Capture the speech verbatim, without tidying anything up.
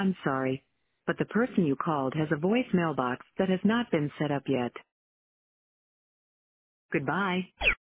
I'm sorry, but the person you called has a voice mailbox that has not been set up yet. Goodbye.